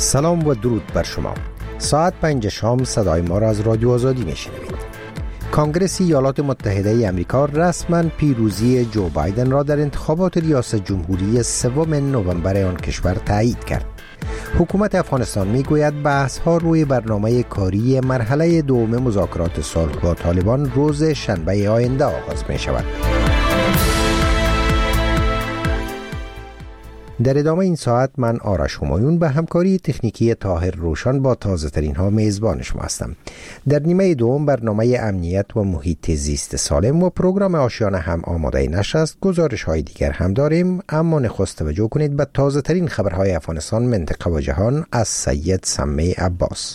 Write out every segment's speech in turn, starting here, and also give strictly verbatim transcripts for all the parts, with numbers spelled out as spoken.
سلام و درود بر شما. ساعت پنج شام صدای ما را از رادیو آزادی میشنوید. کانگرس ایالات متحده ای آمریکا رسما پیروزی جو بایدن را در انتخابات ریاست جمهوری سوم نوامبر آن کشور تایید کرد. حکومت افغانستان میگوید بحث ها روی برنامه کاری مرحله دوم مذاکرات صلح با طالبان روز شنبه آینده آغاز می شود. در ادامه این ساعت من آرش همایون به همکاری تکنیکی طاهر روشن با تازه ترین ها میزبان شما هستم. در نیمه دوم برنامه امنیت و محیط زیست سالم و پروگرام آشیانه هم آماده نشر است. گزارش های دیگر هم داریم، اما نخست توجه کنید به تازه ترین خبرهای افغانستان، منطقه و جهان از سید سمی عباس.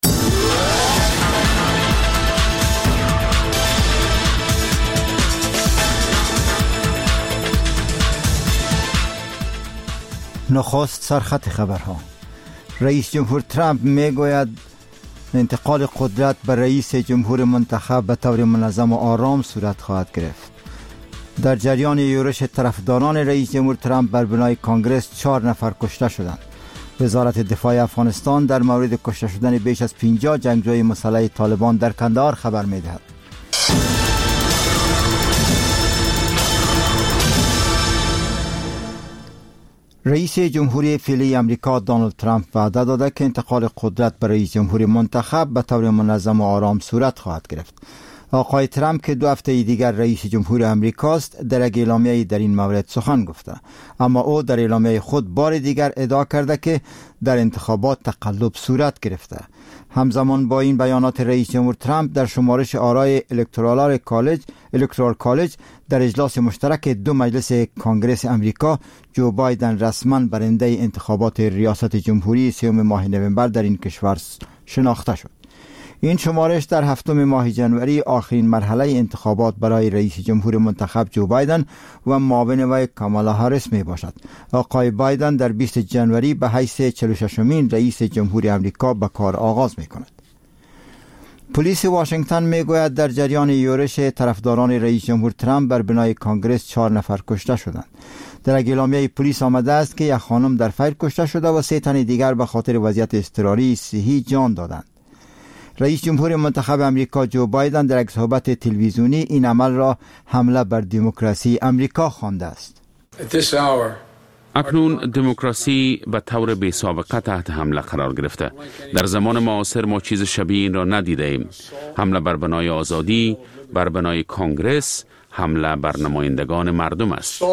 نخست سرخط خبرها. رئیس جمهور ترامپ میگوید انتقال قدرت به رئیس جمهور منتخب به طور منظم و آرام صورت خواهد گرفت. در جریان یورش طرفداران رئیس جمهور ترامپ بر بنای کانگرس چهار نفر کشته شدند. وزارت دفاع افغانستان در مورد کشته شدن بیش از پنجاه جنگجوی مسلح طالبان در کندهار خبر میدهد. رئیس جمهوری فعلی امریکا دونالد ترامپ وعده داده که انتقال قدرت به رئیس جمهور منتخب به طور منظم و آرام صورت خواهد گرفت. آقای ترامپ که دو هفته دیگر رئیس جمهور امریکاست در یک اعلامیه در این مورد سخن گفته، اما او در اعلامیه خود بار دیگر ادعا کرده که در انتخابات تقلب صورت گرفته. همزمان با این بیانات رئیس جمهور ترامپ در شمارش آرای الکترال کالج الکترال کالج در اجلاس مشترک دو مجلس کانگرس امریکا، جو بایدن رسما برنده انتخابات ریاست جمهوری سوم ماه نوامبر در این کشور شناخته شد. این شمارش در هفتم ماه جنوری آخرین مرحله انتخابات برای رئیس جمهور منتخب جو بایدن و معاون وی کامالا هاریس می باشد. آقای بایدن در بیست جنوری به حیث چهل و ششمین رئیس جمهور امریکا به کار آغاز می کند. پلیس واشنگتن می گوید در جریان یورش طرفداران رئیس جمهور ترامپ بر بنای کانگرس چهار نفر کشته شدند. در اعلامیه پلیس آمده است که یک خانم در فیر کشته شده و سه تن دیگر به خاطر وضعیت اضطراری صحی جان دادند. رئیس جمهور منتخب امریکا جو بایدن در یک صحبت تلویزیونی این عمل را حمله بر دموکراسی امریکا خوانده است. اکنون دموکراسی به طور بی سابقه تحت حمله قرار گرفته. در زمان معاصر ما چیز شبیه این را ندیده ایم. حمله بر بنای آزادی، بر بنای کانگرس، حمله بر نمایندگان مردم است.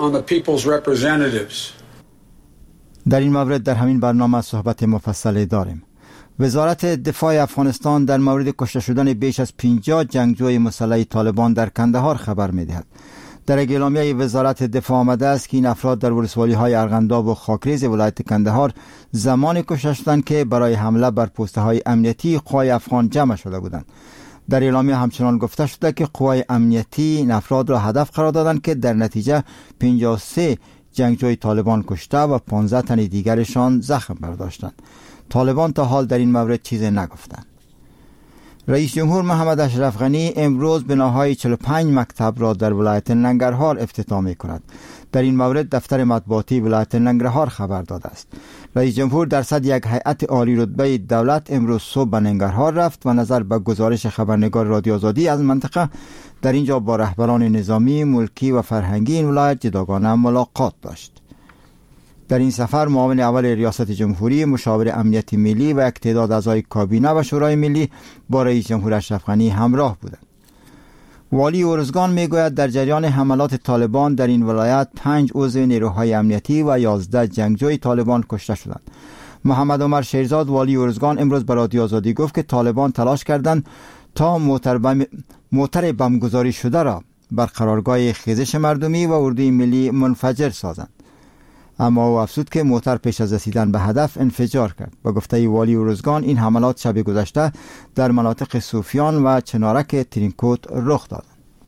در این مورد در همین برنامه صحبت مفصلی داریم. وزارت دفاع افغانستان در مورد کشته شدن بیش از پنجاه جنگجوی مسلح طالبان در کندهار خبر می‌دهد. در اعلامیه وزارت دفاع آمده است که این افراد در ولسوالی‌های ارغنداب و خاکریز ولایت کندهار زمانی کشته شدند که برای حمله بر پست‌های امنیتی قوای افغان جمع شده بودند. در اعلامیه همچنان گفته شده که قوای امنیتی این افراد را هدف قرار دادند که در نتیجه پنجاه و سه جنگجوی طالبان کشته و پانزده تن دیگرشان زخم برداشتند. طالبان تا حال در این مورد چیزی نگفتند. رئیس جمهور محمد اشرف غنی امروز بناهای چهل و پنج مکتب را در ولایت ننگرهار افتتاح می کند. در این مورد دفتر مطبوعاتی ولایت ننگرهار خبر داده است. رئیس جمهور در صد یک هیئت عالی رتبه دولت امروز صبح به ننگرهار رفت و نظر به گزارش خبرنگار رادیو آزادی از منطقه در اینجا با رهبران نظامی، ملکی و فرهنگی این ولایت جداگانه ملاقات داشت. در این سفر معاون اول ریاست جمهوری، مشاور امنیت ملی و یک تعداد اعضای کابینه و شورای ملی با رئیس جمهور اشرف غنی همراه بودند. والی ارزگان میگوید در جریان حملات طالبان در این ولایت پنج عضو نیروهای امنیتی و یازده جنگجوی طالبان کشته شدند. محمد عمر شیرزاد والی ارزگان امروز به رادیو آزادی گفت که طالبان تلاش کردند تا موتر بم موتر بمبگذاری شده را بر قرارگاه خیزش مردمی و اردوی ملی منفجر سازند، اما او افزود که موتر پیش از رسیدن به هدف انفجار کرد. با گفته والی ارزگان این حملات شب گذشته در مناطق صوفیان و چنارک ترینکوت رخ داد.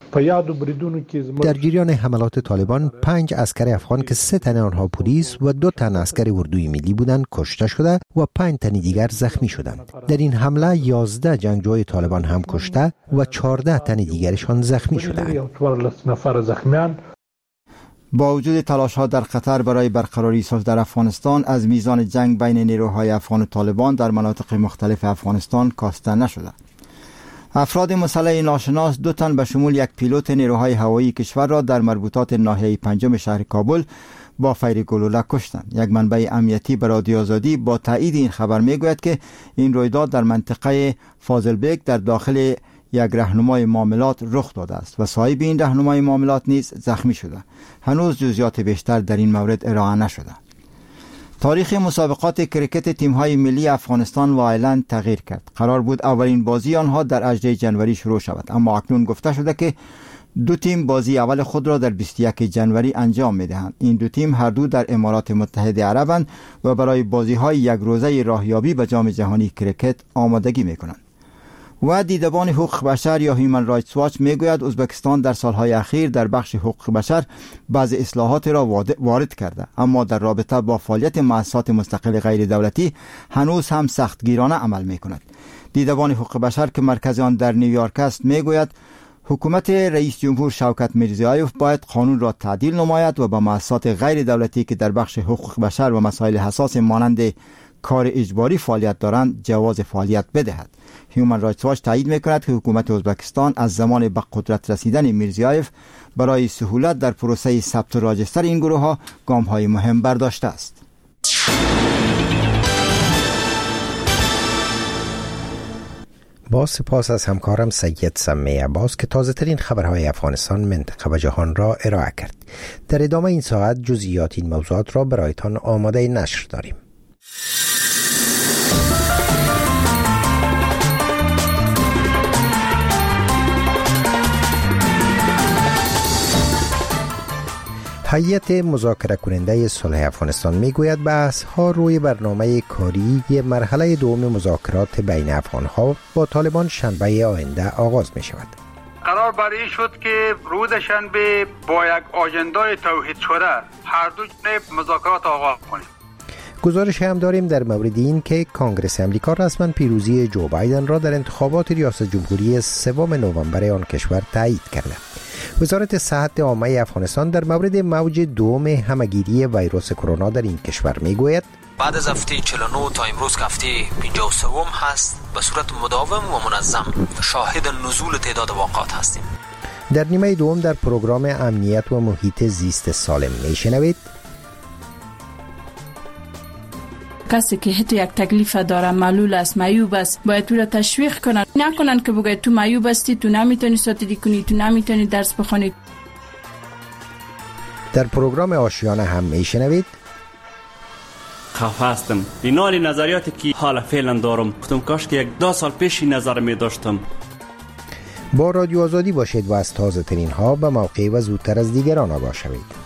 در جریان حملات طالبان پنج عسکر افغان که سه تن آنها پلیس و دو تن عسکر اردوی ملی بودند کشته شده و پنج تن دیگر زخمی شدند. در این حمله یازده جنگجوی طالبان هم کشته و چهارده تن دیگرشان زخمی شدند. با وجود تلاش‌ها در قطر برای برقراری صلح در افغانستان، از میزان جنگ بین نیروهای افغان و طالبان در مناطق مختلف افغانستان کاسته نشده. افراد مسلح ناشناس دو تن به شمول یک پیلوت نیروهای هوایی کشور را در مربوطات ناحیه پنجم شهر کابل با فیر گلوله کشتند. یک منبع امنیتی به رادیو آزادی با تایید این خبر میگوید که این رویداد در منطقه فاضلبیگ در داخل یک راهنمای معاملات رخ داده است و صاحب این راهنمای معاملات نیز زخمی شده. هنوز جزئیات بیشتر در این مورد ارائه نشده. تاریخ مسابقات کریکت تیم‌های ملی افغانستان و آیرلند تغییر کرد. قرار بود اولین بازی آنها در هجدهم جنوری شروع شود، اما اکنون گفته شده که دو تیم بازی اول خود را در بیست و یکم جنوری انجام می‌دهند. این دو تیم هر دو در امارات متحده عربند و برای بازی‌های یک روزه راهیابی به جام جهانی کریکت آمادگی می‌کنند. و دیدبان حقوق بشر یا هیومن رایتس واچ میگوید ازبکستان در سالهای اخیر در بخش حقوق بشر بعض اصلاحات را وارد کرده، اما در رابطه با فعالیت مؤسسات مستقل غیر دولتی هنوز هم سختگیرانه عمل میکند. دیدبان حقوق بشر که مرکز آن در نیویورک است میگوید حکومت رئیس جمهور شوکت میرزیایوف باید قانون را تعدیل نماید و به مؤسسات غیر دولتی که در بخش حقوق بشر و مسائل حساس مانند کار اجباری فعالیت دارند جواز فعالیت بدهد. هیومن رایتس واچ تایید میکند که حکومت ازبکستان از زمان به قدرت رسیدن میرزیایف برای سهولت در پروسه ثبت راجستر این گروه ها گام های مهم برداشته است. با سپاس از همکارم سید سمی عباس که تازه ترین خبرهای افغانستان، منطقه و جهان را ارائه کرد. در ادامه این ساعت جزئیات این موضوعات را برایتان آماده نشر داریم. هیئت مذاکره کننده صلح افغانستان میگوید بحث ها روی برنامه کاری مرحله دوم مذاکرات بین افغان ها با طالبان شنبه آینده آغاز می شود. قرار بر این شد که روز شنبه با یک آژندای توحید شده هر دو جانب مذاکرات آغاز کنیم. گزارش هم داریم در مورد این که کانگرس امریکا رسما پیروزی جو بایدن را در انتخابات ریاست جمهوری سوم نوامبر آن کشور تایید کرده. وزارت صحت عامه افغانستان در مورد موج دوم همگیری ویروس کرونا در این کشور میگوید بعد از هفته چهل و نه تا امروز که هفته پنجاه و سه هست، به صورت مداوم و منظم شاهد نزول تعداد واقعات هستیم. در نیمه دوم در پروگرام امنیت و محیط زیست سالم میشنوید کسی که حتی یک تکلیف داره، معلول است، معیوب است، باید تو را تشویق کنن، نکنن که بگه تو معیوب هستی، تو نمیتونی ساتیری کنی، تو نمیتونی درس بخونی. در پروگرام آشیانه هم میشنوید خفه هستم بنای نظریاتی که حالا فعلا دارم، گفتم کاش که یک دو سال پیش این نظر می داشتم. با رادیو آزادی باشید و از تازه ترین ها به موقع و زودتر از دیگران آگاه شوید.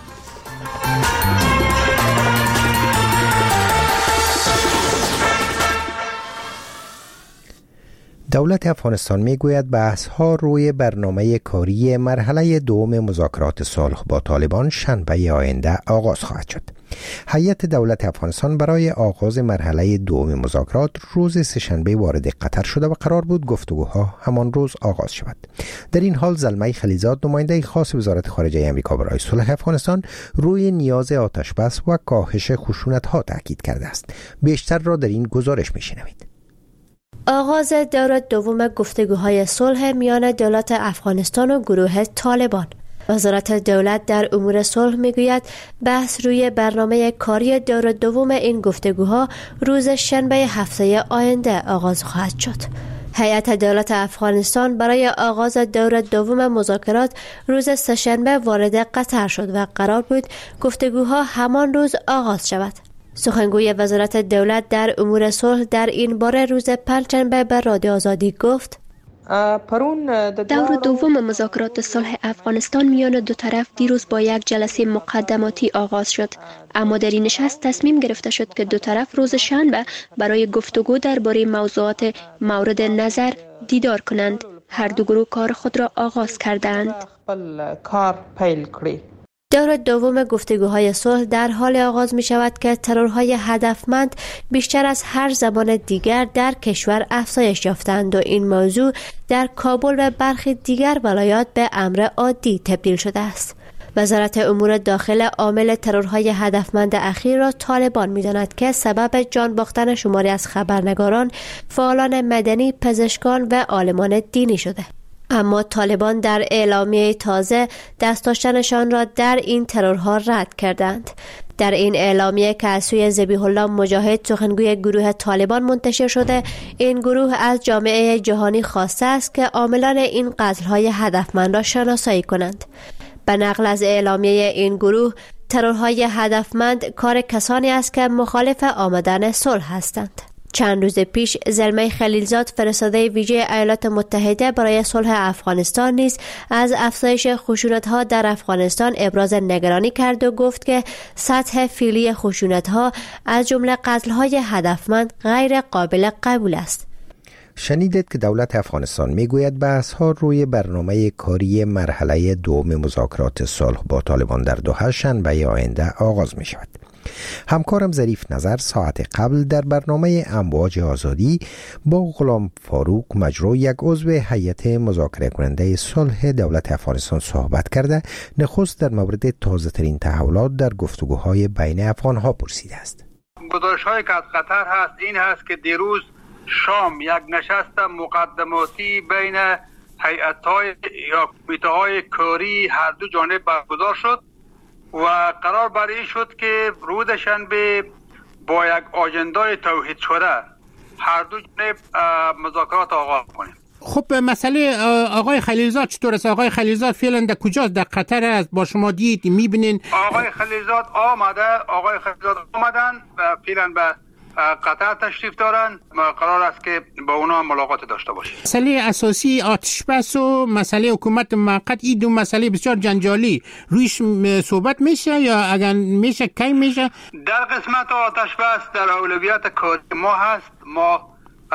دولت افغانستان میگوید بحث ها روی برنامه کاری مرحله دوم مذاکرات صلح با طالبان شنبه آینده آغاز خواهد شد. هیئت دولت افغانستان برای آغاز مرحله دوم مذاکرات روز سه‌شنبه وارد قطر شده و قرار بود گفتگوها همان روز آغاز شود. در این حال زلمه خلیزاد، نماینده خاص وزارت خارجه آمریکا برای صلح افغانستان، روی نیاز آتشبس و کاهش خشونت‌ها تاکید کرده است. بیشتر را در این گزارش می‌شنوید. آغاز دور دوم گفتگوهای صلح میان دولت افغانستان و گروه طالبان. وزارت دولت در امور صلح میگوید بحث روی برنامه کاری دور دوم این گفتگوها روز شنبه هفته آینده آغاز خواهد شد. هیئت دولت افغانستان برای آغاز دور دوم مذاکرات روز سه‌شنبه وارد قطر شد و قرار بود گفتگوها همان روز آغاز شود. سخنگوی وزارت دولت در امور صلح در این باره روز پنجشنبه به رادیو آزادی گفت دور دوم مذاکرات صلح افغانستان میان دو طرف دیروز با یک جلسه مقدماتی آغاز شد، اما در این نشست تصمیم گرفته شد که دو طرف روز شنبه برای گفتگو درباره موضوعات مورد نظر دیدار کنند. هر دو گروه کار خود را آغاز کردند. دور دوم گفتگوهای صلح در حال آغاز می شود که ترورهای هدفمند بیشتر از هر زمان دیگر در کشور افزایش یافتند و این موضوع در کابل و برخی دیگر ولایات به امر عادی تبدیل شده است. وزارت امور داخل عامل ترورهای هدفمند اخیر را طالبان می‌داند که سبب جان باختن شماری از خبرنگاران، فعالان مدنی، پزشکان و عالمان دینی شده. اما طالبان در اعلامیه تازه دست داشتنشان را در این ترورها رد کردند. در این اعلامیه که از سوی ذبیح الله مجاهد سخنگوی گروه طالبان منتشر شده، این گروه از جامعه جهانی خواسته است که عاملان این قتل‌های هدفمند را شناسایی کنند. به نقل از اعلامیه این گروه، ترورهای هدفمند کار کسانی است که مخالف آمدن صلح هستند. چند روز پیش زلمه خلیلزاد، فرستاده ویژه ایالات متحده برای صلح افغانستان، نیز از افزایش خشونت‌ها در افغانستان ابراز نگرانی کرد و گفت که سطح فعلی خشونت‌ها از جمله قتل‌های هدفمند غیر قابل قبول است. شنیدید که دولت افغانستان میگوید بحث‌ها روی برنامه کاری مرحله دوم مذاکرات صلح با طالبان در دوحه شنبه آینده آغاز می شود. همکارم ظریف نظر ساعت قبل در برنامه امواج آزادی با غلام فاروق مجرو، یک عضو هیئت مذاکره کننده صلح دولت افغانستان، صحبت کرده نخست در مورد تازه ترین تحولات در گفتگوهای بین افغانها پرسیده است. گزارش‌هایی که از قطر هست این هست که دیروز شام یک نشست مقدماتی بین هیئت‌های یا کمیته‌های کاری هر دو جانب برگزار شد و قرار بر این شد که روز شنبه با یک آژندای توحید شده هر دو جانب مذاکرات آغاز کنیم. خب مسئله آقای خلیلزاد چطور است؟ آقای خلیلزاد فعلا در کجاست؟ در قطر است؟ با شما دید میبینین؟ آقای خلیلزاد آمده آقای خلیلزاد آمدن فعلا به قطر تشریف دارن. قرار است که با اونا ملاقات داشته باشیم. مسئله اساسی آتش بس و مسئله حکومت موقت، این دو مسئله بسیار جنجالی، رویش صحبت میشه یا اگر میشه کی میشه؟ در قسمت آتش بس در اولویت کاری ما هست. ما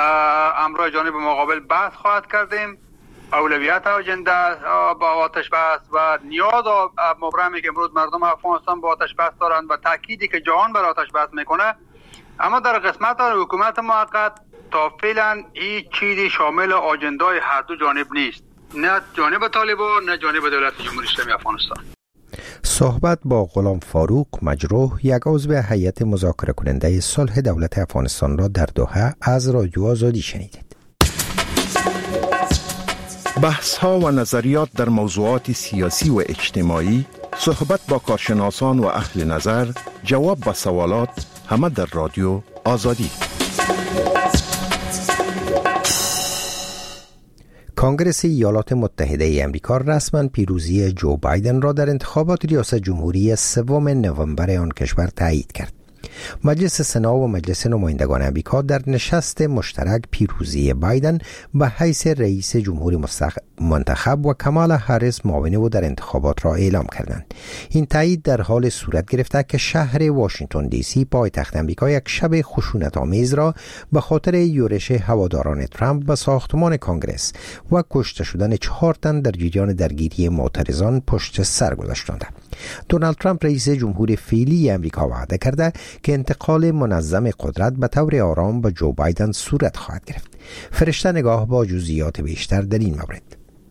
امروز جانب مقابل بحث خواهد کردیم. اولویت آجنده با آتش بس و نیاز مبرمی که امروز مردم افغانستان با آتش بس دارند و تأکیدی که جهان بر آتش بس میکنه. اما در قسمت حکومت موقت تا فعلا هیچ چیزی شامل آجندای هر دو جانب نیست، نه جانب طالبان نه جانب دولت جمهوری اسلامی افغانستان. صحبت با غلام فاروق مجروح، یک عضو هیئت مذاکره کننده صلح دولت افغانستان را در دوحه از رادیو آزادی شنیدید. بحث ها و نظریات در موضوعات سیاسی و اجتماعی، صحبت با کارشناسان و اهل نظر، جواب به سوالات، همه در رادیو آزادی. کنگره ایالات متحده ای امریکا رسما پیروزی جو بایدن را در انتخابات ریاست جمهوری سوم نوامبر آن کشور تایید کرد. مجلس سنا و مجلس نمایندگان امریکا در نشست مشترک پیروزی بایدن به حیث رئیس جمهور منتخب و کامالا هریس معاون او در انتخابات را اعلام کردند. این تایید در حال صورت گرفته که شهر واشنگتن دی سی پایتخت امریکا یک شب خشونت‌آمیز را به خاطر یورش هواداران ترامپ به ساختمان کنگره و کشته شدن چهار تن در جریان درگیری معترضان پشت سر گذاشتند. دونالد ترامپ رئیس جمهور فعلی امریکا وعده کرده که انتقال منظم قدرت به طور آرام با جو بایدن صورت خواهد گرفت. فرشته نگاه با جزئیات بیشتر در این مورد.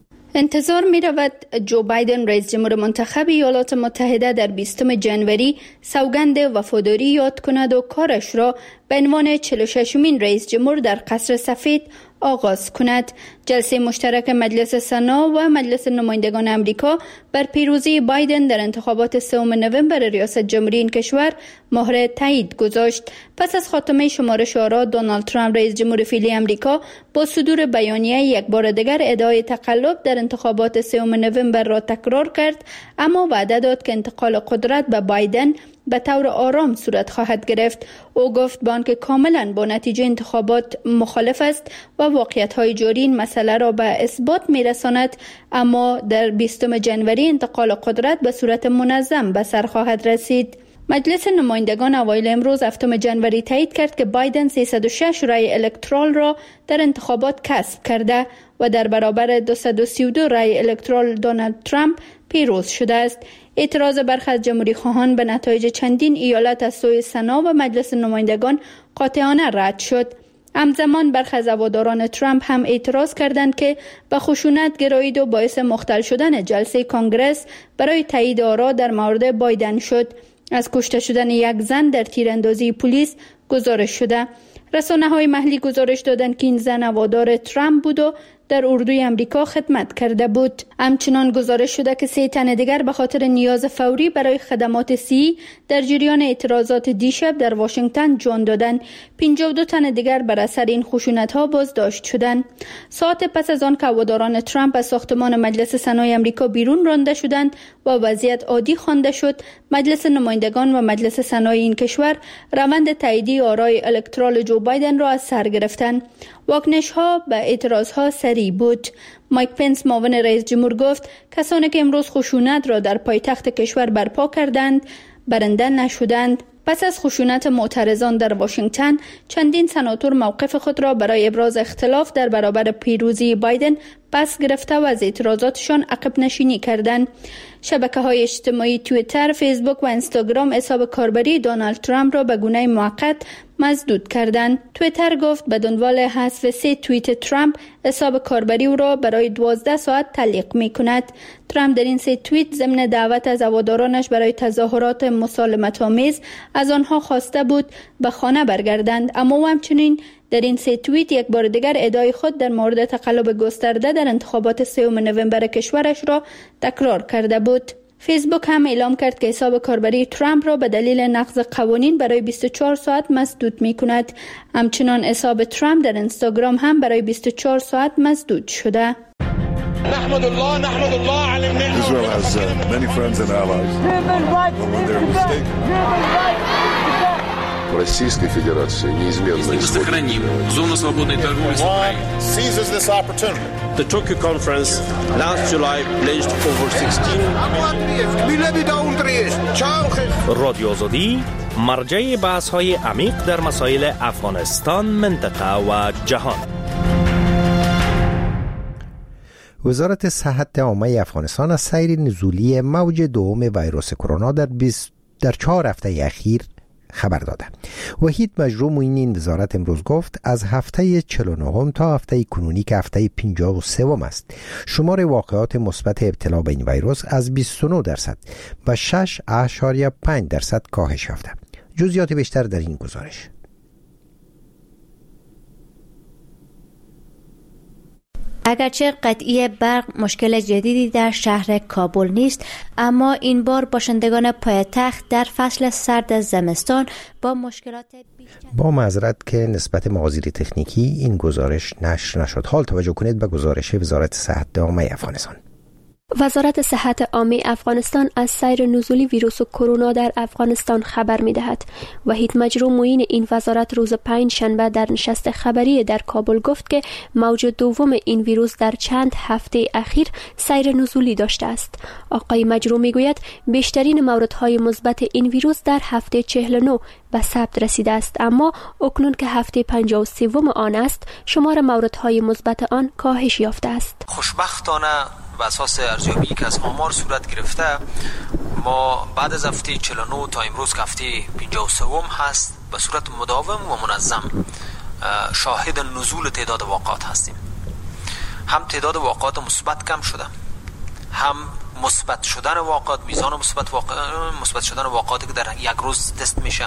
انتظار می رود جو بایدن رئیس جمهور منتخب ایالات متحده در بیستم جنوری سوگند وفاداری یاد کند و کارش را به عنوان چهل و ششمین رئیس جمهور در قصر سفید آغاز کند. جلسه مشترک مجلس سنا و مجلس نمایندگان امریکا بر پیروزی بایدن در انتخابات سوم نوامبر ریاست جمهوری این کشور مهر تایید گذاشت. پس از خاتمه شمارش آرا، دونالد ترامپ رئیس جمهور فعلی امریکا با صدور بیانیه یک بار دیگر ادعای تقلب در انتخابات سوم نوامبر را تکرار کرد، اما وعده داد که انتقال قدرت به بایدن به طور آرام صورت خواهد گرفت. او گفت با آنکه کاملا با نتیجه انتخابات مخالف است و واقعیت‌های جاری این مسئله را به اثبات می‌رساند، اما در بیستم جنوری انتقال قدرت به صورت منظم به سر خواهد رسید. مجلس نمایندگان اوایل امروز هفتم جنوری تایید کرد که بایدن سیصد و شش رای الکترال را در انتخابات کسب کرده و در برابر دویست و سی و دو رای الکترال دونالد ترامپ پیروز شده است. اعتراض برخی از جمهوری خواهان به نتایج چندین ایالت از سوی سنا و مجلس نمایندگان قاطعانه رد شد. همزمان برخی از هواداران ترامپ هم اعتراض کردند که به خشونت گرایید و باعث مختل شدن جلسه کنگرس برای تایید آرا در مورد بایدن شد. از کشته شدن یک زن در تیراندازی پلیس گزارش شده. رسانه‌های محلی گزارش دادند که این زن هوادار ترامپ بود و در اردوی امریکا خدمت کرده بود. همچنان گزارش شده که سه تن دیگر به خاطر نیاز فوری برای خدمات صحی در جریان اعتراضات دیشب در واشنگتن جان دادند. پنجاه و دو تن دیگر بر اثر این خشونت‌ها بازداشت شدند. ساعت پس از آن که هواداران ترامپ از ساختمان مجلس سنای امریکا بیرون رانده شدند و وضعیت عادی خوانده شد، مجلس نمایندگان و مجلس سنای این کشور روند تایید آرای الکترال جو بایدن را از سر گرفتند. واکنش‌ها به اعتراض‌ها سریع بود. مایک پنس معاون رئیس جمهور گفت کسانی که امروز خشونت را در پایتخت کشور برپا کردند برنده نشدند. پس از خشونت معترضان در واشنگتن، چندین سناتور موقف خود را برای ابراز اختلاف در برابر پیروزی بایدن پس گرفته و از اعتراضاتشان عقب نشینی کردند. شبکه‌های اجتماعی توییتر، فیسبوک و اینستاگرام حساب کاربری دونالد ترامپ را به گونه موقت مسدود کردند. توییتر گفت به دنبال حذف سه توییت ترامپ حساب کاربری او را برای دوازده ساعت تعلیق می‌کند. ترامپ در این سه توییت ضمن دعوت از هوادارانش برای تظاهرات مسالمت‌آمیز از آنها خواسته بود به خانه برگردند، اما او همچنین در این سه توییت یک بار دیگر ادعای خود در مورد تقلب گسترده در انتخابات سوم نوامبر کشورش را تکرار کرده بود. فیسبوک هم اعلام کرد که حساب کاربری ترامپ را به دلیل نقض قوانین برای بیست و چهار ساعت مسدود می کند. همچنان حساب ترامپ در اینستاگرام هم برای بیست و چهار ساعت مسدود شده. نحمد الله نحمد الله على النعمة. Israel has uh, many friends and allies. When they're mistaken. Российской Федерации неизменно сохраним зону свободной торговли с Украиной. Seizes this opportunity. The Tokyo conference last July pledged over sixteen. رادیو آزادی مرجع بحث‌های عمیق در مسائل افغانستان، منطقه و جهان. وزارت صحت عامه افغانستان از سیر نزولی موج دوم ویروس کرونا در در چهار هفته اخیر خبر داده. وحید مجروح معین این وزارت امروز گفت از هفته چهل و نه تا هفته کنونی که هفته پنجاه و سه است، شمار واقعات مثبت ابتلا به این ویروس از بیست و نه درصد و شش اشاریه پنج درصد کاهش یافته. جزئیات بیشتر در این گزارش. اگرچه قطعی برق مشکل جدیدی در شهر کابل نیست، اما این بار باشندگان پایتخت در فصل سرد زمستان با مشکلات بیشتر. با معذرت که نسبت مقادیر تکنیکی این گزارش نشر نشد. حال توجه کنید به گزارش وزارت صحت عامه افغانستان. وزارت صحت عامه افغانستان از سیر نزولی ویروس کرونا در افغانستان خبر می‌دهد. وحید مجروح معین این وزارت روز پنج شنبه در نشست خبری در کابل گفت که موج دوم این ویروس در چند هفته اخیر سیر نزولی داشته است. آقای مجروح میگوید بیشترین موردهای مثبت این ویروس در هفته چهل و نه به ثبت رسیده است، اما اکنون که هفته پنجاه و سه آن است، شمار موردهای مثبت آن کاهش یافته است. خوشبختانه بر اساس ارزیابی که از آمار صورت گرفته، ما بعد از هفته چهل و نه تا امروز که هفته پنجاه و سه هست، به صورت مداوم و منظم شاهد نزول تعداد واقعات هستیم. هم تعداد واقعات مثبت کم شده، هم مثبت شدن واقعات، میزان مثبت واقع... مثبت شدن واقعاتی که در یک روز تست میشه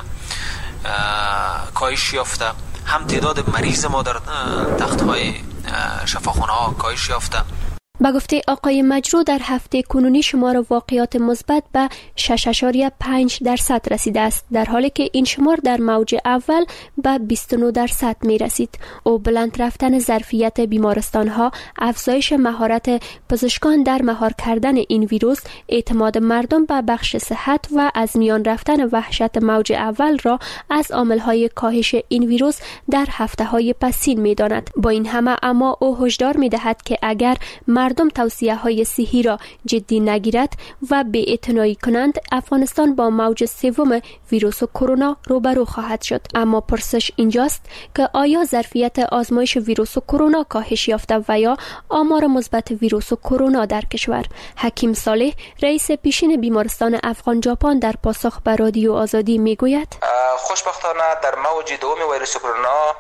کاهش یافته، هم تعداد مریض ما در تخت‌های شفاخانه ها کاهش یافته. با گفته آقای مجروح در هفته کنونی شمار واقعات مثبت به شش و پنج درصد رسیده است، در حالی که این شمار در موج اول به بیست و نه درصد می رسید. او بلند رفتن ظرفیت بیمارستان ها، افزایش مهارت پزشکان در مهار کردن این ویروس، اعتماد مردم به بخش صحت و از میان رفتن وحشت موج اول را از عامل های کاهش این ویروس در هفته های پسین می داند. با این همه اما او هشدار می دهد که اگر مردم توصیه های صحی را جدی نگیرد و بی‌اعتنایی کنند، افغانستان با موج سوم ویروس کرونا روبرو خواهد شد. اما پرسش اینجاست که آیا ظرفیت آزمایش ویروس کرونا کاهش یافته و یا آمار مثبت ویروس کرونا در کشور؟ حکیم صالح، رئیس پیشین بیمارستان افغان ژاپن، در پاسخ به رادیو آزادی میگوید: خوشبختانه در موج دوم ویروس کرونا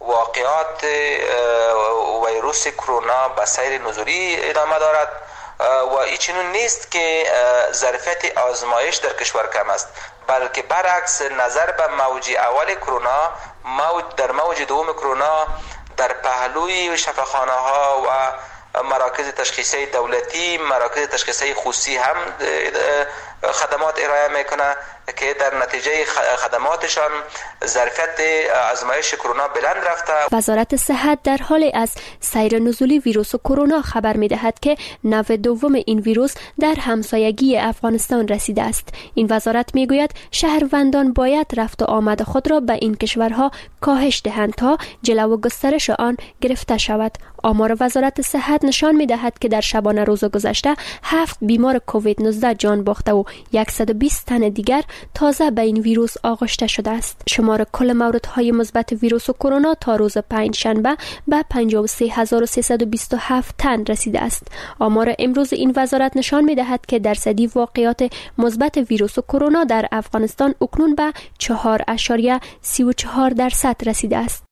واقعات ویروس کرونا به سیر نزولی ادامه دارد و ایچنون نیست که ظرفیت آزمایش در کشور کم است، بلکه برعکس نظر به موج اول کرونا، موج در موج دوم کرونا در پهلوی شفاخانه ها و مراکز تشخیصی دولتی، مراکز تشخیصی خصوصی هم خدمات ارائه میکنه که در نتیجه خدماتشان ظرفیت آزمایش کرونا بلند رفته. وزارت صحت در حال از سیر نزولی ویروس کرونا خبر می‌دهد که نوع دوم این ویروس در همسایگی افغانستان رسیده است. این وزارت میگوید شهروندان باید رفت و آمد خود را به این کشورها کاهش دهند تا جلو گسترش آن گرفته شود. آمار وزارت صحت نشان می‌دهد که در شبانه روز گذشته هفت بیمار کووید نوزده جان باخته و صد و بیست تن دیگر تازه به این ویروس آغشته شده است. شمار کل موردهای مثبت ویروس کرونا تا روز پنجشنبه به پنجاه و سه هزار و سیصد و بیست و هفت تن رسیده است. آمار امروز این وزارت نشان می‌دهد که درصدی واقعات مثبت ویروس کرونا در افغانستان اکنون به چهار اشاریه سی و چهار درصد رسیده است.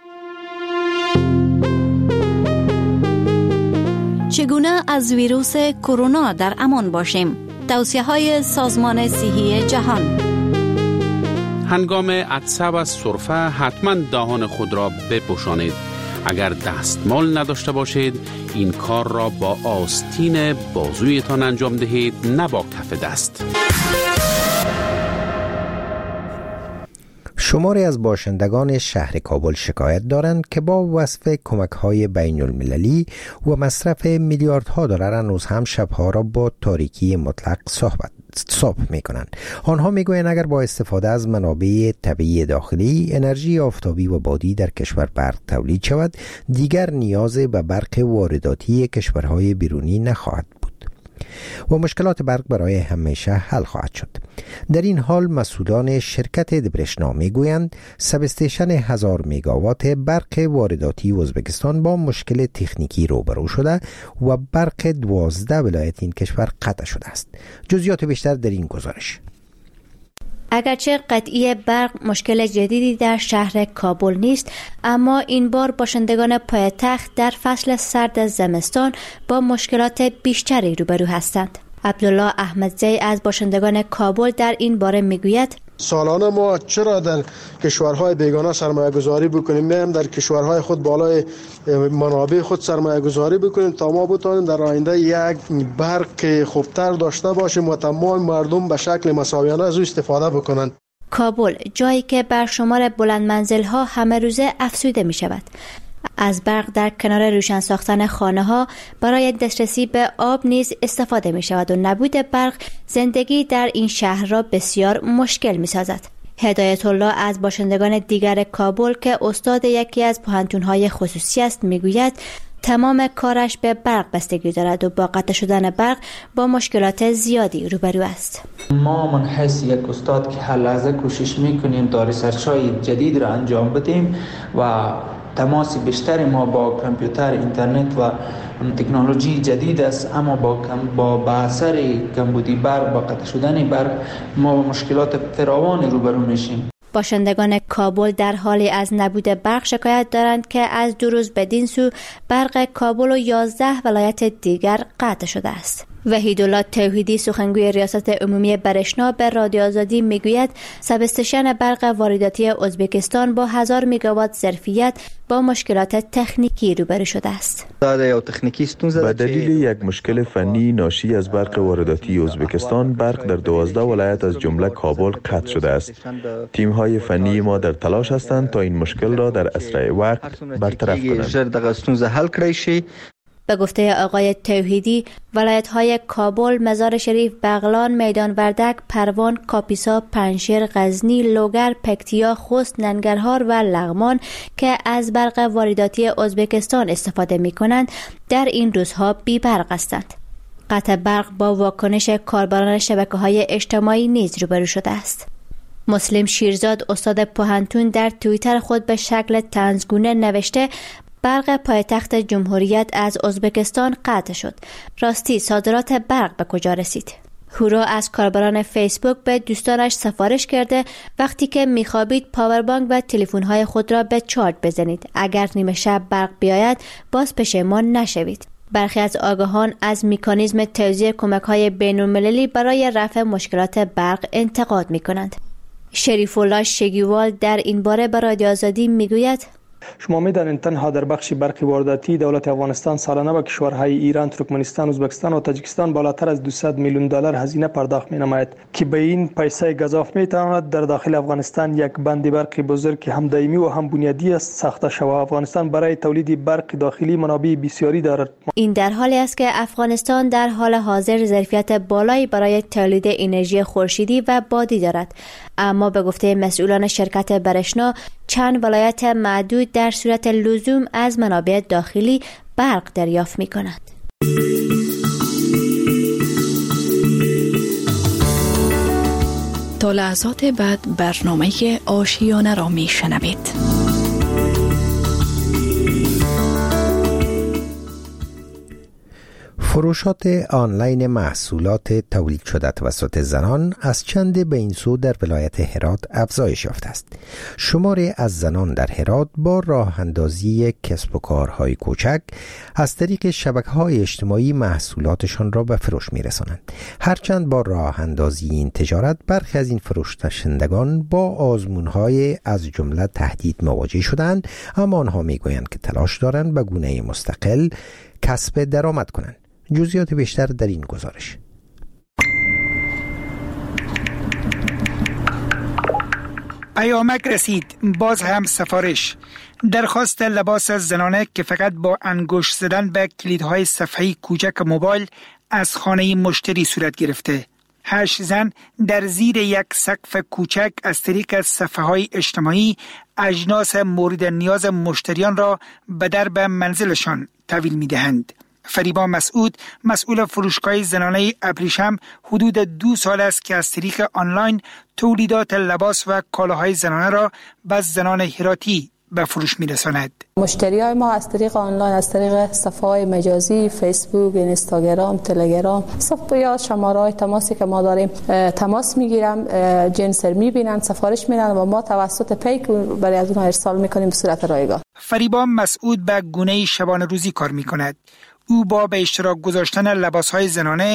چگونه از ویروس کرونا در امان باشیم؟ توصیه‌های سازمان صحی جهان. هنگام عطسه و سرفه حتما دهان خود را بپوشانید. اگر دستمال نداشته باشید این کار را با آستین بازویتان انجام دهید، نه با کف دست. شماری از باشندگان شهر کابل شکایت دارند که با وصف کمک‌های بین المللی و مصرف میلیاردها دلار هنوز هم شبها را با تاریکی مطلق صحبت صبح میکنند. آنها میگویند اگر با استفاده از منابع طبیعی داخلی، انرژی آفتابی و بادی در کشور برق تولید شود، دیگر نیاز به برق وارداتی کشورهای بیرونی نخواهد بود و مشکلات برق برای همیشه حل خواهد شد. در این حال مسئولان شرکت دبرشنا میگویند سب استیشن هزار مگاوات برق وارداتی ازبکستان با مشکل تکنیکی روبرو شده و برق دوازده ولایت این کشور قطع شده است. جزئیات بیشتر در این گزارش. اگرچه قطعی برق مشکل جدیدی در شهر کابل نیست، اما این بار باشندگان پایتخت در فصل سرد زمستان با مشکلات بیشتری روبرو هستند. عبدالله احمدزی از باشندگان کابل در این باره میگوید سالانه ما چرا در کشورهای بیگانه سرمایه گذاری بکنیم، میم در کشورهای خود بالای منابع خود سرمایه گذاری بکنیم تا ما بتوانیم در آینده یک برق خوبتر داشته باشیم و تمام مردم به شکل مساویانه از او استفاده بکنند. کابل جایی که بر شمار بلند منزل ها همه روزه افزوده می شود. از برق در کنار روشن ساختن خانه ها برای دسترسی به آب نیز استفاده می شود و نبود برق زندگی در این شهر را بسیار مشکل می سازد. هدایت الله از باشندگان دیگر کابل که استاد یکی از پوهنتون‌های خصوصی است می گوید تمام کارش به برق بستگی دارد و با قطع شدن برق با مشکلات زیادی روبرو است. ما من حیث یک استاد که هر لحظه کوشش میکنیم تا ریسرچ‌های جدید را انجام بدیم و تماس بیشتر ما با کامپیوتر، اینترنت و تکنولوژی جدید است، اما با با به اثر کمبودی برق، با قطع شدن برق ما با مشکلات فراوانی روبرو میشیم. باشندگان کابل در حالی از نبود برق شکایت دارند که از دو روز بدین سو برق کابل و یازده ولایت دیگر قطع شده است. وحیدالله توحیدی سخنگوی ریاست عمومی برشنا به رادیو آزادی میگوید سب استیشن برق وارداتی ازبکستان با هزار مگاوات ظرفیت با مشکلات تکنیکی روبرو شده است. به دلیل یک مشکل فنی ناشی از برق وارداتی ازبکستان، برق در دوازده ولایت از جمله کابل قطع شده است. تیم‌های فنی ما در تلاش هستند تا این مشکل را در اسرع وقت برطرف کنند. به گفته آقای توحیدی، ولایت‌های کابل، مزار شریف، بغلان، میدان وردک، پروان، کاپیسا، پنشیر، غزنی، لوگر، پکتیا، خوست، ننگرهار و لغمان که از برق وارداتی ازبکستان استفاده می‌کنند، در این روزها بی برق هستند. قطع برق با واکنش کاربران شبکه‌های اجتماعی نیز روبرو شده است. مسلم شیرزاد استاد پوهنتون در توییتر خود به شکل طنزگونه نوشته برق پایتخت جمهوریت از ازبکستان قطع شد. راستی صادرات برق به کجا رسید؟ هورو از کاربران فیسبوک به دوستانش سفارش کرده وقتی که میخوابید پاوربانک و تلفن‌های خود را به چارج بزنید. اگر نیمه شب برق بیاید باز پشیمان نشوید. برخی از آگاهان از مکانیزم توزیع کمک‌های بین‌المللی برای رفع مشکلات برق انتقاد می‌کنند. شریف الله شگیوال در این باره به رادیو آزادی میگوید: شما می‌دانید تنها در بخش برق وارداتی دولت افغانستان سالانه به کشورهای ایران، ترکمنستان، ازبکستان و تاجیکستان بالاتر از دویست میلیون دلار هزینه پرداخت می‌نماید که به این پیسه گزاف می‌تواند در داخل افغانستان یک بند برق بزرگ که هم دائمی و هم بنیادی است ساخته شود. افغانستان برای تولید برق داخلی منابع بسیاری دارد. این در حالی است که افغانستان در حال حاضر ظرفیت بالایی برای تولید انرژی خورشیدی و بادی دارد، اما به گفته مسئولان شرکت برشنا چند ولایت معدود در صورت لزوم از منابع داخلی برق دریافت می کند. تا لحظات بعد برنامه آشیانه را می شنوید. فروشات آنلاین محصولات تولید شده توسط زنان از چند به این سو در ولایت هرات افزایش یافته است. شماری از زنان در هرات با راه اندازی کسب و کارهای کوچک از طریق شبکه‌های اجتماعی محصولاتشان را به فروش می‌رسانند. هرچند با راه اندازی این تجارت برخی از این فروشندگان با آزمون‌های از جمله تهدید مواجه شدند، اما آنها می‌گویند که تلاش دارند به گونه مستقل کسب درآمد کنند. جزئیات بیشتر در این گزارش. پیامک رسید، باز هم سفارش. درخواست لباس زنانه که فقط با انگشت زدن به کلیدهای صفحه‌ای کوچک موبایل از خانه مشتری صورت گرفته. هشت زن در زیر یک سقف کوچک از طریق صفحه‌های اجتماعی اجناس مورد نیاز مشتریان را به درب منزلشان تحویل می‌دهند. فریبا مسعود، مسئول فروشگاه زنانه ابریشم، حدود دو سال است که از طریق آنلاین تولیدات لباس و کالاهای زنانه را به زنان هراتی به فروش می‌رساند. مشتریای ما از طریق آنلاین، از طریق صفحه‌های مجازی فیسبوک، اینستاگرام، تلگرام، صفحه یا شماره‌های تماسی که ما داریم تماس می‌گیرن، جنسر می‌بینن، سفارش می‌دن و ما توسط پیک برای از اونها ارسال می‌کنیم به صورت رایگان. فریبا مسعود به گونه شبانه روزی کار می‌کند. او با به اشتراک گذاشتن لباس‌های زنانه،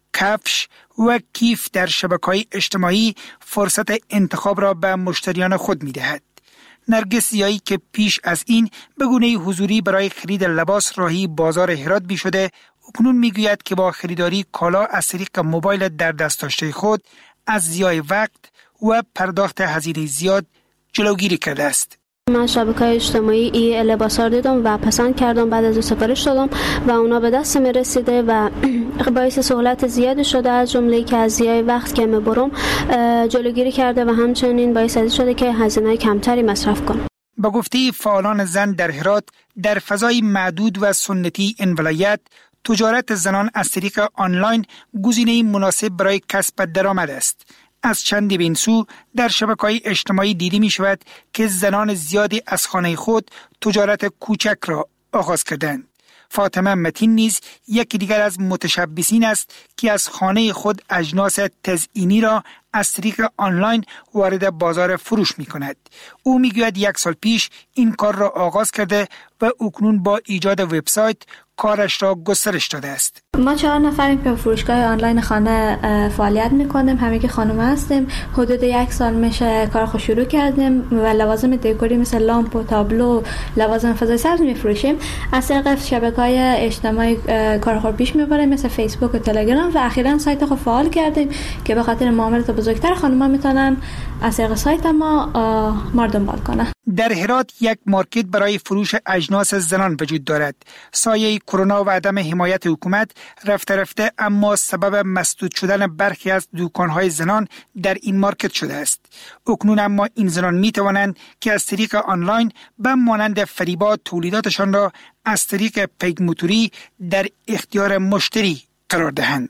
کفش و کیف در شبکه‌های اجتماعی فرصت انتخاب را به مشتریان خود می‌دهد. نرگس زیایی که پیش از این به گونه حضوری برای خرید لباس راهی بازار هرات بی شده، اکنون میگوید که با خریداری کالا از طریق موبایل در دست داشته خود از ضیاع وقت و پرداخت هزینه زیاد جلوگیری کرده است. من شبکه‌های اجتماعی ای لباسا رو دیدم و پسند کردم، بعد از سفارش دادم و اونا به دست می رسیده و باعث سهولت زیادی شده، از جمله که از ضیاع وقت که میبرم جلوگیری کرده و همچنین باعث شده که هزینه کمتری مصرف کنم. با گفته فعالان زن در هرات، در فضای معدود و سنتی این ولایت، تجارت زنان از طریق آنلاین گزینه مناسب برای کسب درآمد است. از چندی به این سو در شبکه‌های اجتماعی دیده می شود که زنان زیادی از خانه خود تجارت کوچک را آغاز کردند. فاطمه متین نیز یکی دیگر از متشبثین است که از خانه خود اجناس تزئینی را از طریق آنلاین وارد بازار فروش می کند. او می گوید یک سال پیش این کار را آغاز کرده و اکنون با ایجاد وبسایت کارش را گسترش داده است. ما چهار نفریم که فروشگاه آنلاین خانه فعالیت میکنیم، همه که خانم هستیم. حدود یک سال میشه کار خود شروع کردیم و لوازم دکوری مثل لامپ و تابلو، لوازم فضای سبز میفروشیم. از طریق شبکه‌های اجتماعی کار خود پیش میبریم مثل فیسبوک و تلگرام و اخیراً سایت خود فعال کردیم که به خاطر معاملات بزرگتر خانم‌ها میتونن از طریق سایت ما ما دنبال کنن. در هرات یک مارکت برای فروش اجناس زنان وجود دارد. سایه کرونا و عدم حمایت حکومت رفته رفته اما سبب مسدود شدن برخی از دکان‌های زنان در این مارکت شده است. اکنون اما این زنان می توانند که از طریق آنلاین به مانند فریبا تولیداتشان را از طریق پیک موتوری در اختیار مشتری قرار دهند.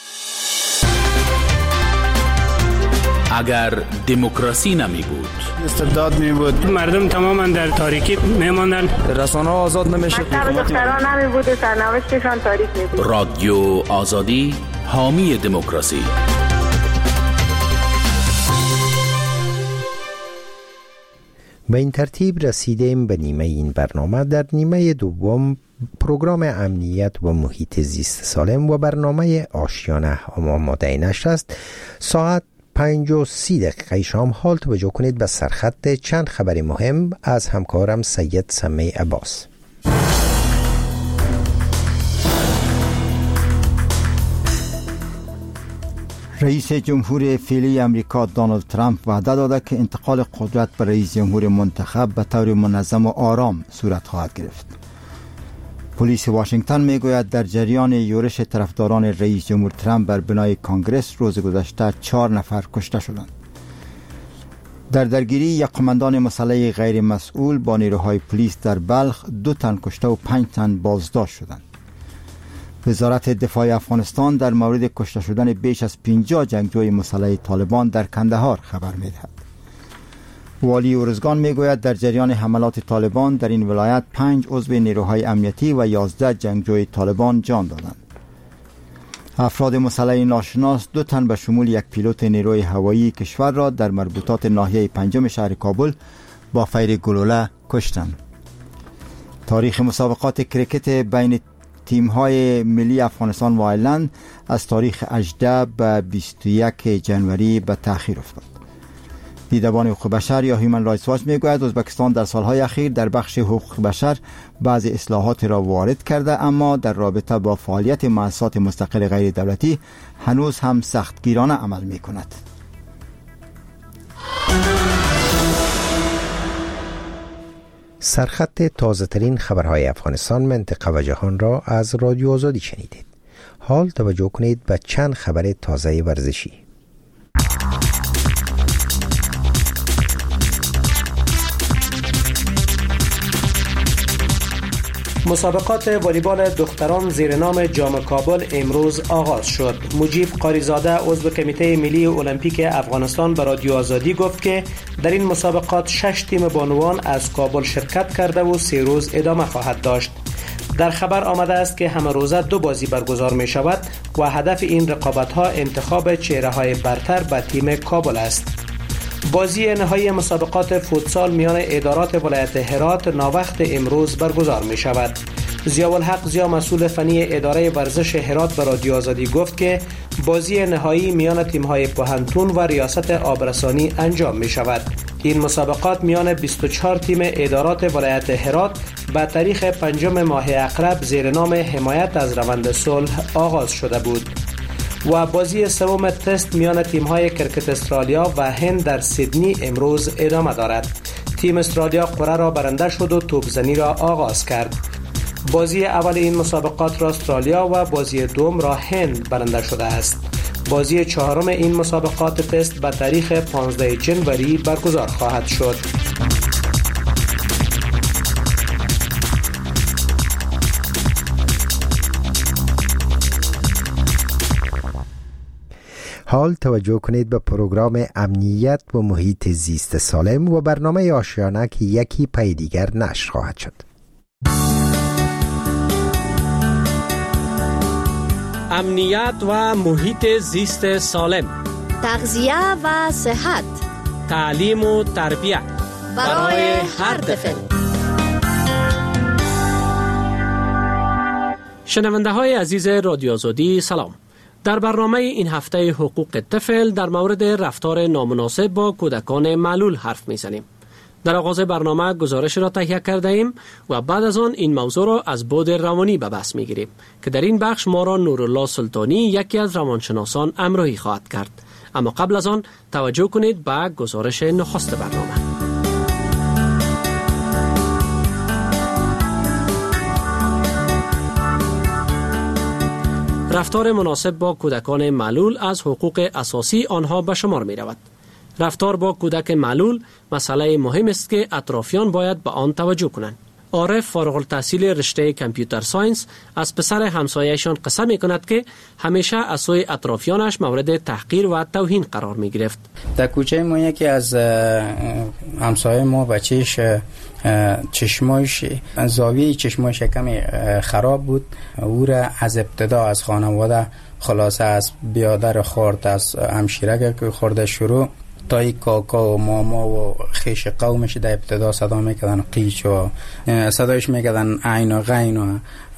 اگر دموکراسی نمی بود، استبداد می بود، مردم تماما در تاریکی می ماندن، رسانه آزاد نمی شد، مکتب دختران نمی بود و سرنوشتشان تاریک می بود. رادیو آزادی حامی دموکراسی. به این ترتیب رسیدیم به نیمه این برنامه. در نیمه دوم پروگرام امنیت و محیط زیست سالم و برنامه آشیانه آماده نشر است. ساعت پنج و سی دقیقه شام حال توجه کنید به سرخط چند خبر مهم از همکارم سید سمی عباس. رئیس جمهور فعلی امریکا دونالد ترامپ وعده داده که انتقال قدرت به رئیس جمهور منتخب به طور منظم و آرام صورت خواهد گرفت. پلیس واشنگتن میگوید در جریان یورش طرفداران رئیس جمهور ترامپ بر بنای کانگرس روز گذشته چهار نفر کشته شدند. در درگیری یک قماندان مسلح غیر مسئول با نیروهای پلیس در بلخ دو تن کشته و پنج تن بازداشت شدند. وزارت دفاع افغانستان در مورد کشته شدن بیش از پنجاه جنگجوی مسلح طالبان در کندهار خبر می‌دهد. والی ارزگان میگوید در جریان حملات طالبان در این ولایت پنج عضو نیروهای امنیتی و یازده جنگجوی طالبان جان دادند. افراد مسلح ناشناس دو تن به شمول یک پیلوت نیروی هوایی کشور را در مربوطات ناحیه پنجم شهر کابل با فیر گلوله کشتند. تاریخ مسابقات کرکت بین تیم‌های ملی افغانستان و آیرلند از تاریخ هجده به بیست و یک جنوری به تأخیر افتاد. دیدبان حقوق بشر یا هیومن رایتس واچ میگوید ازبکستان در سالهای اخیر در بخش حقوق بشر بعضی اصلاحات را وارد کرده، اما در رابطه با فعالیت مؤسسات مستقل غیر دولتی هنوز هم سختگیرانه عمل می‌کند. سرخط تازه ترین خبرهای افغانستان، منطقه و جهان را از رادیو آزادی شنیدید. حال توجه کنید به چند خبر تازه ورزشی. مسابقات والیبال دختران زیر نام جام کابل امروز آغاز شد. مجیب قاریزاده عضو کمیته ملی المپیک افغانستان به رادیو آزادی گفت که در این مسابقات شش تیم بانوان از کابل شرکت کرده و سه روز ادامه خواهد داشت. در خبر آمده است که همه روزه دو بازی برگزار می شود و هدف این رقابت ها انتخاب چهره های برتر به تیم کابل است. بازی نهایی مسابقات فوتسال میان ادارات ولایت هرات ناوقت امروز برگزار می شود. ضیاءالحق زیا مسئول فنی اداره ورزش هرات به رادیو آزادی گفت که بازی نهایی میان تیم‌های پوهنتون و ریاست آبرسانی انجام می شود. این مسابقات میان بیست و چهار تیم ادارات ولایت هرات به تاریخ پنجم ماه اقرب زیر نام حمایت از روند صلح آغاز شده بود. و بازی سوم تست میان تیم‌های کرکت استرالیا و هند در سیدنی امروز ادامه دارد. تیم استرالیا قرعه را برنده شد و توپزنی را آغاز کرد. بازی اول این مسابقات را استرالیا و بازی دوم را هند برنده شده است. بازی چهارم این مسابقات تست به تاریخ پانزده جنوری برگزار خواهد شد. حال توجه کنید به پروگرام امنیت و محیط زیست سالم و برنامه آشیانه که یکی پی دیگر نشر خواهد شد. امنیت و محیط زیست سالم، تغذیه و صحت، تعلیم و تربیت برای هر طفل. شنونده های عزیز رادیو آزادی سلام. در برنامه این هفته حقوق طفل در مورد رفتار نامناسب با کودکان معلول حرف میزنیم. در آغاز برنامه گزارش را تهیه کرده ایم و بعد از آن این موضوع را از بعد روانی به بحث میگیریم که در این بخش ما را نورالله سلطانی یکی از روانشناسان همراهی خواهد کرد. اما قبل از آن توجه کنید به گزارش نخست برنامه. رفتار مناسب با کودکان معلول از حقوق اساسی آنها به شمار می رود. رفتار با کودک معلول مسئله مهم است که اطرافیان باید به آن توجه کنند. عارف فارغ التحصیل رشته کامپیوتر ساینس از پسر همسایه‌شان قصه می کند که همیشه از سوی اطرافیانش مورد تحقیر و توهین قرار می گرفت. در کوچه ما یکی از همسایه ما بچهش چشمایش زاویه چشمایش کمی خراب بود. او را از ابتدا از خانواده خلاصه از بیادر خورد، از همشیره که خورده شروع تا ای کاکا و ماما و خیش قومش در ابتدا صدا میکردن قیچ و صدایش میکردن عین و غین و,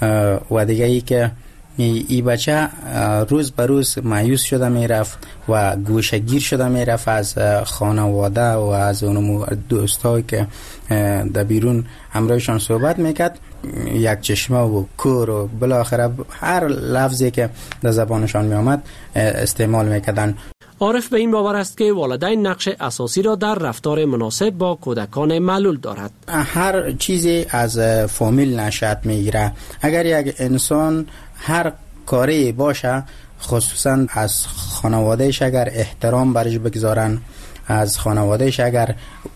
و دیگه ای که ای بچه روز به روز مایوس شده میرفت و گوشگیر شده میرفت از خانواده و از اون دوستایی که در بیرون همراهشان صحبت میکرد. یک چشمه و کور و بالاخره هر لفظی که در زبانشان میامد استعمال میکردن. عارف به این باور است که والدین نقش اساسی را در رفتار مناسب با کودکان معلول دارد. هر چیزی از فامیل نشأت میگیره. اگر یک انسان هر کاری باشه، خصوصا از خانوادهش اگر احترام برش بگذارن، از خانوادهش اگر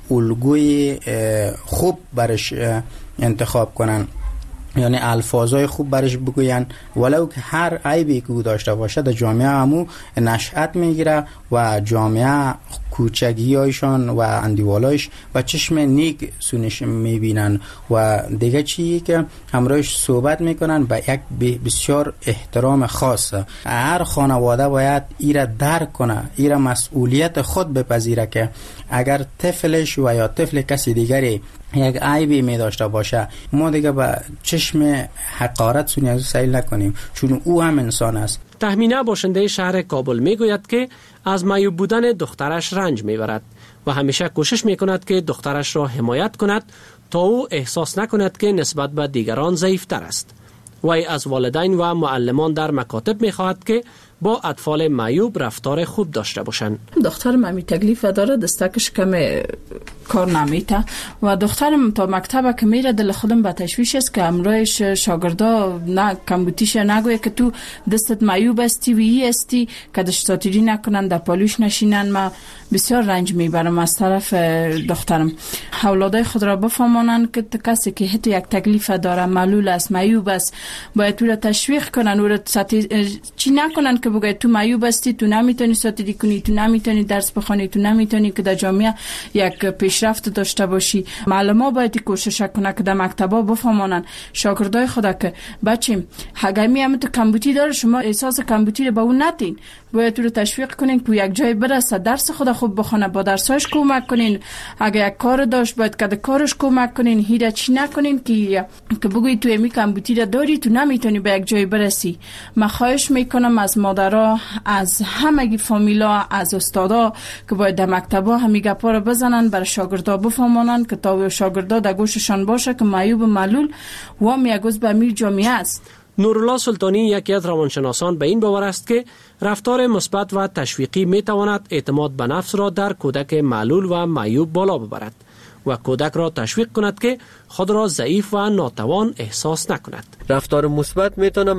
الگوی خوب برش انتخاب کنن، یعنی الفاظای خوب برش بگوین، ولو که هر عیبی که او داشته باشه در جامعه همو نشأت میگیره و جامعه کوچگیایشان و اندیوالایش و چشم نیک سونش میبینن و دیگه چیزی که همراهش صحبت میکنن با یک بسیار احترام خاص. هر خانواده باید ایره درک کنه، ایره مسئولیت خود بپذیره که اگر طفلش و یا طفل کسی دیگری یک عیبی می داشته باشه، ما دیگه با چشم حقارت سونی از سیل نکنیم، چون او هم انسان است. تهمینه باشنده شهر کابل می گوید که از معیوب بودن دخترش رنج می برد و همیشه کوشش می کند که دخترش را حمایت کند تا او احساس نکند که نسبت به دیگران ضعیفتر است. وی از والدین و معلمان در مکاتب می خواهد که با اطفال معیوب رفتار خوب داشته باشند. دخترم همی تکلیف داره، دستکش کم کار نمیته و دخترم تا مکتب که میره دل خودم به تشویش است که امروز شاگردا نه کمبوتیش نگویه که تو دستت معیوب استی و ای استی که دشتاتیری نکنن در پالوش نشینن. ما بسیار رنج میبرم از طرف دخترم. اولادای خود را بفهمانن که کسی که حتی یک تکلیف داره، معلول است، معیوب است، باید تو را تشویق کنن، او را چی نکنن که بگه تو معیوب هستی، تو نمیتونی ساتیری کنی، تو نمیتونی درس بخونی، تو نمیتونی که در جامعه یک پیشرفت داشته باشی. معلما باید کوشش کنه که در مکتبا بفهمانن شاگردای خدا که بچیم اگر میام تو کمبوتی داره، شما احساس کمبوتی رو به اون ندین، باید تو رو تشویق کنین که یک جای برسه، درس خدا خوب بخونه، با درساش کمک کنین. اگر یک کار داشت باید که کارش کمک کنین، هیچ چی نکنین که که بگوی تو امی کمبوتی رو داری، تو نمیتونی به یک جای برسی. من خواهش میکنم از مادرها، از همگی فامیلا، از استادا که باید در مکتبا همین گپا رو بزنن، برای شاگردا بفهمانن که تا شاگردا در گوششان باشه که معیوب معلول و میگوز به امیر جامعه است. نورالله سلطانی یکی از روانشناسان به این باور است که رفتار مثبت و تشویقی می تواند اعتماد به نفس را در کودک معلول و معیوب بالا ببرد و کودک را تشویق کند که خود را ضعیف و ناتوان احساس نکند. رفتار مثبت می تواند